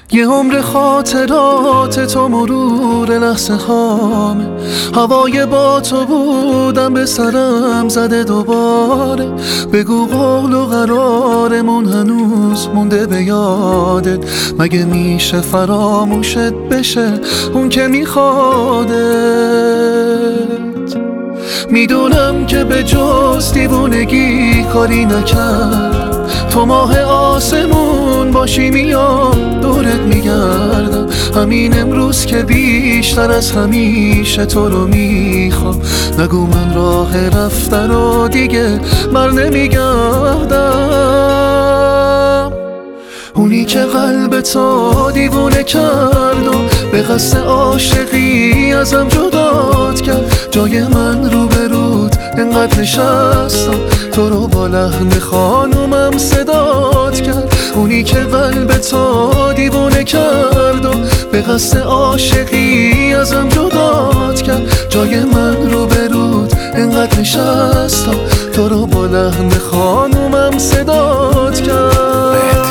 یه عمر خاطرات تو مرور لحظه هامه. هوای با تو بودم به سرم زده دوباره. بگو قول و قرارمون هنوز مونده به یادت. مگه میشه فراموشت بشه اون که میخوادت؟ میدونم که به جز دیوونگی کاری نکردم. تو ماه آسمون باشی میام دورت میگردم. همین امروز که بیشتر از همیشه تو رو میخوام. نگو من راه رفتن رو دیگه بر نمیگردم. اونی که قلب تو دیوونه کرد و به قصد عاشقی ازم جدات کرد. جای من رو به رود انقدر نشستم تو رو با لحن خانومم صدات کرد. اونی که قلب تو دیوونه کرد و به قصد عاشقی ازم جدات کرد. جای من رو به رود انقدر نشستم تو رو با لحن خانومم صدات کرد.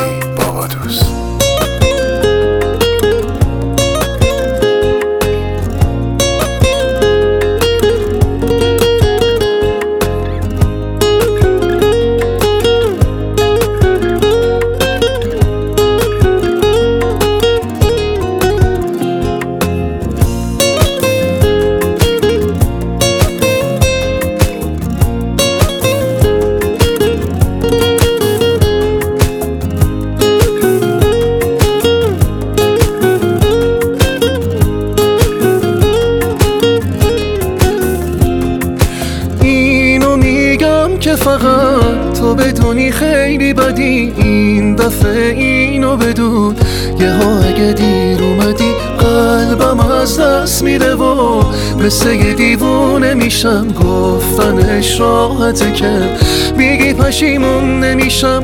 که فقط تو بدونی خیلی بدی این دفعه اینو بدون. یهو اگه دیر اومدی قلبم از دست میره و مثل یه دیوونه میشم. گفتنش راحته که میگی پشیمون نمیشم.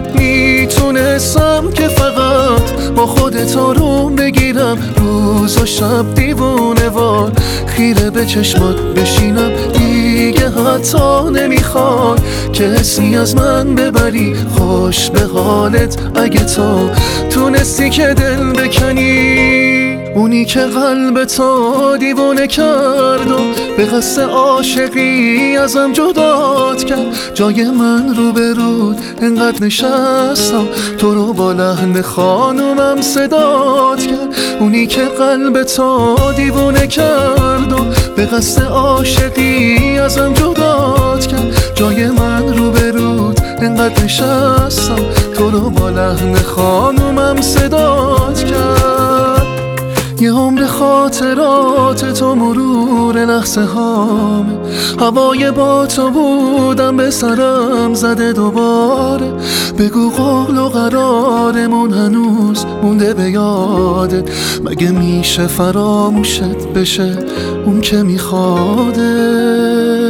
میتونستم که فقط با خودت آروم بگیرم. روز و شب دیوونه وار خیره به چشمات بشینم. دیگه حتی نمیخوای که حسی از من ببری. خوش به حالت اگه تو تونستی که دل بکنی. اونی که قلب تو دیوونه کرد و به قصد عاشقی ازم جدات کرد. جای من رو به رود انقدر نشستم تو رو با لحن خانومم صدات کرد. اونی که قلب تو دیوونه کرد و به قصد عاشقی ازم جدات کرد. جای من رو به رود انقدر نشستم تو رو با لحن خانومم صدات کرد. یه عمر خاطرات تو مرور لحظه هامه. هوای با تو بودم به سرم زده دوباره. بگو قول و قرارمون هنوز مونده به یادت. مگه میشه فراموشت بشه اون که میخواده؟